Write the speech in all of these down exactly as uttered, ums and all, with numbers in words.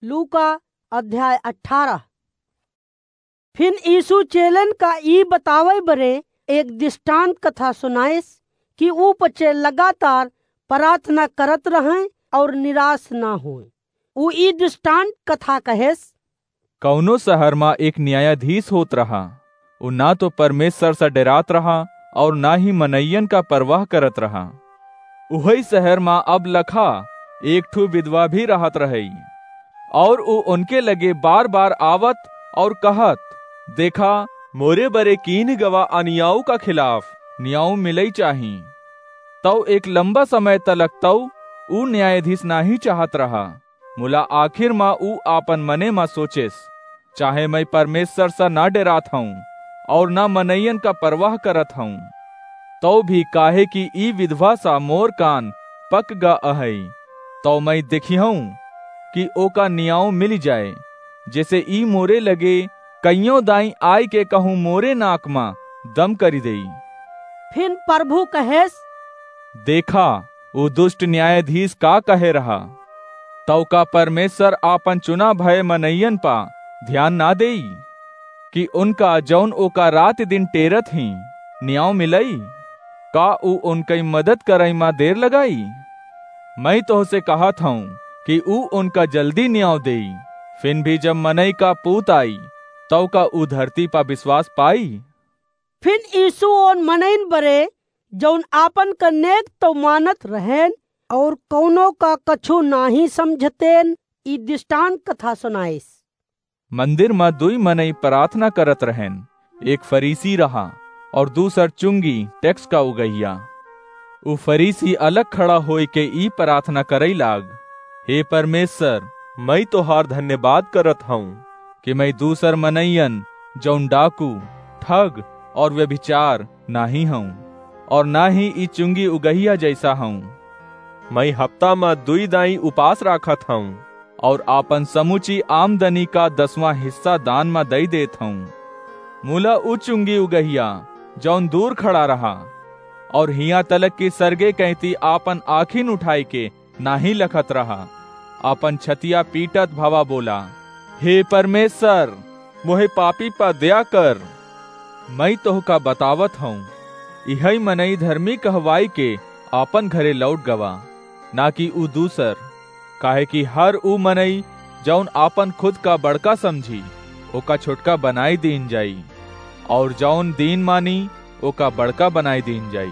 लूका अध्याय अठारह। फिर यीशु चेलन का ई बतावे बरे एक दृष्टांत कथा सुनाएस कि ऊ पचे लगातार प्रार्थना करत रहें और निराश ना होए। ऊ ई दृष्टांत कथा कहेस, कौनो शहर में एक न्यायाधीश होत रहा। ऊ ना तो परमेश्वर से डरात रहा और ना ही मनैयन का परवाह करत रहा। उही शहर में अब लखा एक ठू विधवा भी रहत रही और ऊ उनके लगे बार बार आवत और कहत, देखा मोरे बरे कीन गवा अनियाऊ का खिलाफ न्याऊ मिलई चाही। तौ एक लंबा समय तलक तौ ऊ न्यायाधीश नाही चाहत रहा। मुला आखिर में ऊ आपन मने में सोचेस, चाहे मैं परमेश्वर से ना डरात हूँ और ना मनैयन का परवाह करत हूँ, तो भी काहे कि ई विधवा सा मोर कान पक गा अहई, तो मैं देखी हूँ कि ओका न्याऊ मिल जाए, जैसे ई मोरे लगे कईयों दाई आय के कहूँ मोरे नाक मा दम करी देई। फिर प्रभु कहेस, देखा वो दुष्ट न्यायाधीश का कहे रहा। तौ का परमेश्वर आपन चुना भय मनैयन पा ध्यान ना देई कि उनका जौन ओका रात दिन टेरत ही न्याय मिलई, का ऊ उनकी मदद करई मा देर लगाई। मैं तो से कहत हूँ कि ऊ उनका जल्दी न्याय देई। फिर भी जब मनई का पूत आई तो का ऊ धरती पा विश्वास पाई। फिर यीशु और मनैन बरे जौन आपन का नेक तो मानत रहेन और कौनो का कछु नाही समझतेन ई दृष्टांत कथा सुनाइस। मंदिर में दुई मनई प्रार्थना करत रहेन। एक फरीसी रहा और दूसर चुंगी टैक्स का उगैया। ऊ फरीसी अलग खड़ा होई के ई प्रार्थना करई लाग, हे परमेश्वर, मैं तोहार धन्यवाद करत हूँ कि मैं दूसर मनैयन जौन डाकू, ठग और व्यभिचार नाही हूँ और ना ही ई चुंगी उगहिया जैसा हूँ। मैं हफ्ता में दुई दाई उपास राखत हूँ और आपन समूची आमदनी का दसवां हिस्सा दान में दई देत हूँ। मूला ऊ चुंगी उगहिया जौन दूर खड़ा रहा और हिया तलक की सरगे कहती आपन आखिन उठाई के नाही लखत रहा। आपन छतिया पीटत भवा बोला, हे परमेश्वर, मोहे पापी पा दया कर। मैं तोहका बतावत हूँ, इहई मनई धर्मी कहवाई के आपन घरे लौट गवा, ना कि ऊ दूसर। काहे कि हर ऊ मनई जौन आपन खुद का बड़का समझी ओका छोटका बनाई दीन जाई और जौन दीन मानी ओका बड़का बनाई दीन जाई।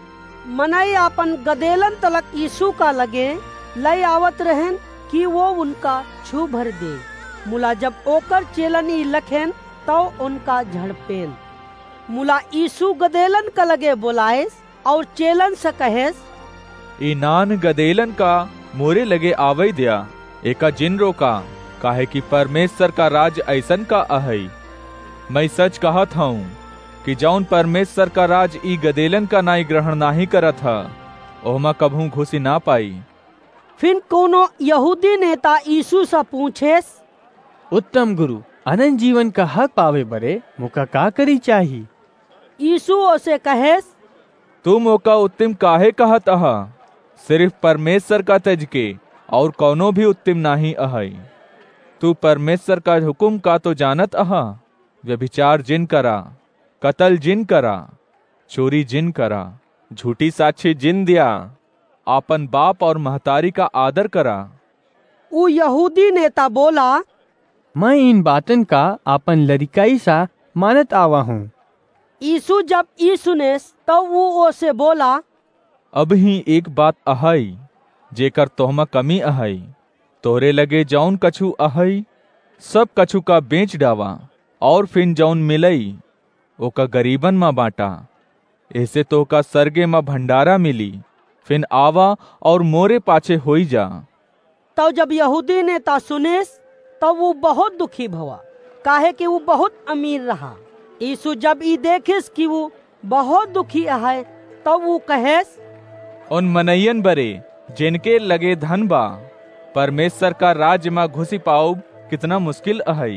मनई आपन गदेलन तलक यीशु का लगे लय आवत रहन कि वो उनका छू भर दे। मुला जब ओकर चेलन ई लखेन तो उनका झड़पेन। मुला यीशु गदेलन का लगे बोलाएस और चेलन से कहेस, ई नान गदेलन का मोरे लगे आवई दिया, एका जिन रोका, काहे कि परमेश्वर का राज ऐसन का अहई। मैं सच कहत हूँ कि जौन परमेश्वर का राज ई गदेलन का नाई ग्रहण नाही करत हा, ओहमा कभू घुसी ना पाई। फिर कोनो यहूदी नेता यीशु से पूछेस, उत्तम गुरु, अनंत जीवन का हक पावे बरे मुका का करी चाही? यीशु ओसे कहेस, तू मोका उत्तम काहे कहत अहा? सिर्फ परमेश्वर का तज के और कौनो भी उत्तम नाही अहई। तू परमेश्वर का हुकुम का तो जानत अहा, व्यभिचार जिन करा, कत्ल जिन करा, चोरी जिन करा, झूठी साक्षी जिन दिया, आपन बाप और महतारी का आदर करा। ऊ यहूदी नेता बोला, मैं इन बातन का आपन लड़काई सा मानत आवा हूँ। यीशु जब ई सुनेस तो वो ओसे बोला, अब ही एक बात अहई जेकर तोहमा कमी अहई। तोरे लगे जौन कछु अहई सब कछु का बेच डावा और फिर जौन मिलई ओका गरीबन में बांटा। ऐसे तो का सरगे में भंडारा मिली। फिर आवा और मोरे पाछे होई जा। तो जब यहूदी नेता सुनेस तो वो बहुत दुखी भवा, काहे कि वो बहुत अमीर रहा। यीशु जब ई देखिस कि वो बहुत दुखी है तो वो कहेस, उन मनैयन बरे जिनके लगे धन बा परमेश्वर का राज्य में घुसी पाओ कितना मुश्किल अहई।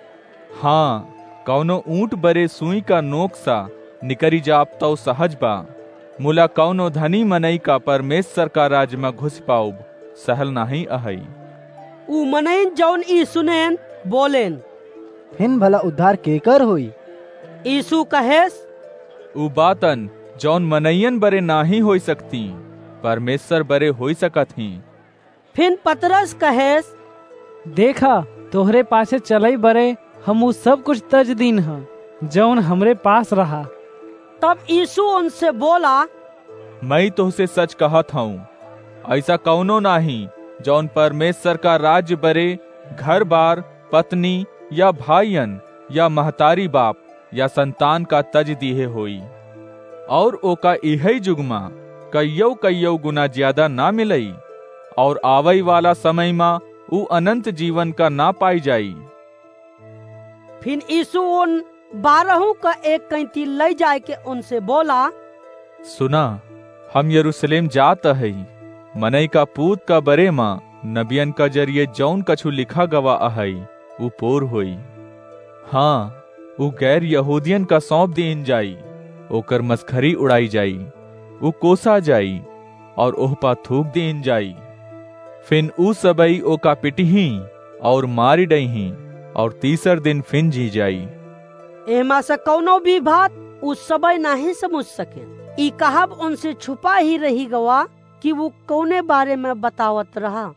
हाँ, कौनो ऊंट बरे सुई का नोक सा निकरी जाप तो सहज बा, मुला कौनो धनी मनई का परमेश्वर का राज्य में घुस पाओ सहल नाही अहई। ऊ मनइन जौन ई सुनेन बोलेन, फिन भला उद्धार केकर हुई? यीशु कहेस, ऊ बातन जौन मनैयन बरे नाही हो सकती, परमेश्वर बरे हो सकत ही। फिन पतरस कहेस, देखा तोहरे पासे चलई बरे हम उ सब कुछ तज दिन ह जौन हमरे पास रहा। तब यीशु उनसे बोला, मैं तुहसे सच कहत हूँ, ऐसा कौनो नाही जौन परमेश्वर का राज्य बरे घर बार, पत्नी या भाईयन या महतारी बाप या संतान का तज दिए होई, और ओका इहई जुगमा कईयो कईयो गुना ज्यादा ना मिलई, और आवई वाला समय मा ऊ अनंत जीवन का ना पाई जाई। फिर यीशु उन बारहों का एक कैंती ले जाए के उनसे बोला, सुना, हम यरूशलेम जात हई, मनई का पूत का बरे माँ नबियन का जरिए जौन कछु लिखा गवा अहई ऊ पोर होई। हाँ, ऊ गैर यहूदियन का सौंप दीन जाई, ओकर मस्खरी उड़ाई जाई, ऊ कोसा जाई और ओहपा थूक दीन जाई। फिन ऊ सबई ओका पिटही और मारी डही और तीसर दिन फिन जी जाई। एमा से कौनो भी बात उस सबई नहीं समझ सके। ई कहब उनसे छुपा ही रही गवा कि वो कौने बारे में बतावत रहा।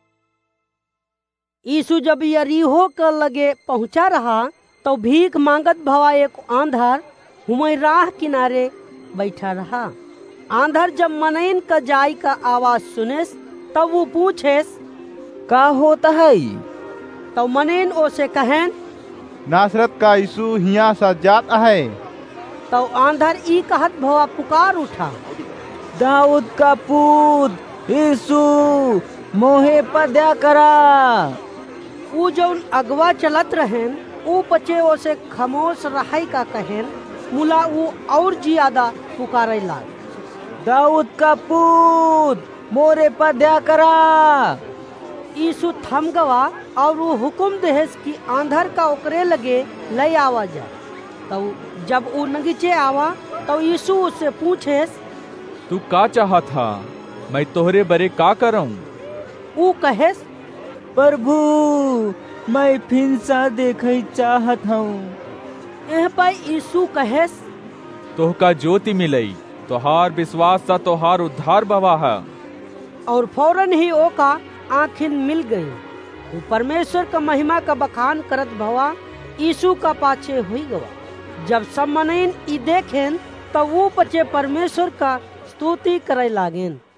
यीशु जब यरीहो के लगे पहुंचा रहा तो भीख मांगत भवा एक आंधर हुमई राह किनारे बैठा रहा। आंधर जब मनइन का जाई का आवाज सुनेस तब वो पूछेस, का होता है? तो मनइन ओसे कहेन, नासरत का यीशु हिया सा जात है। तो आंधर ई कहत भवा पुकार उठा, दाऊद का पूत यीशु मोहे पर दया करा। ऊ जौन अगवा चलत रहेन ऊ पचे ओसे खमोश रहाई का कहेन, मुला ऊ और ज्यादा पुकारे लाग, दाऊद का पूत मोरे पर दया करा। यीशु थम गवा और वो हुकुम देहस कि आंधर का ओकरे लगे ले आवा जाए। तो जब वो नगीचे आवा तो यीशु उससे पूछेस, तू का चाहा था, मैं तोहरे बरे का करऊं? ऊ कहेस, प्रभु मैं फिर सा देखई चाहत हूँ। एह पर यीशु कहेस, तोहका ज्योति मिलई, तोहार विश्वास सा तोहार उद्धार बवा है। और फौरन ही ओका आँखिन मिल गई। वो परमेश्वर का महिमा का बखान करत भवा यीशु का पाछे हुई गवा। जब सब मनइन ई देखेन तो वो पचे परमेश्वर का स्तुति करे लागेन।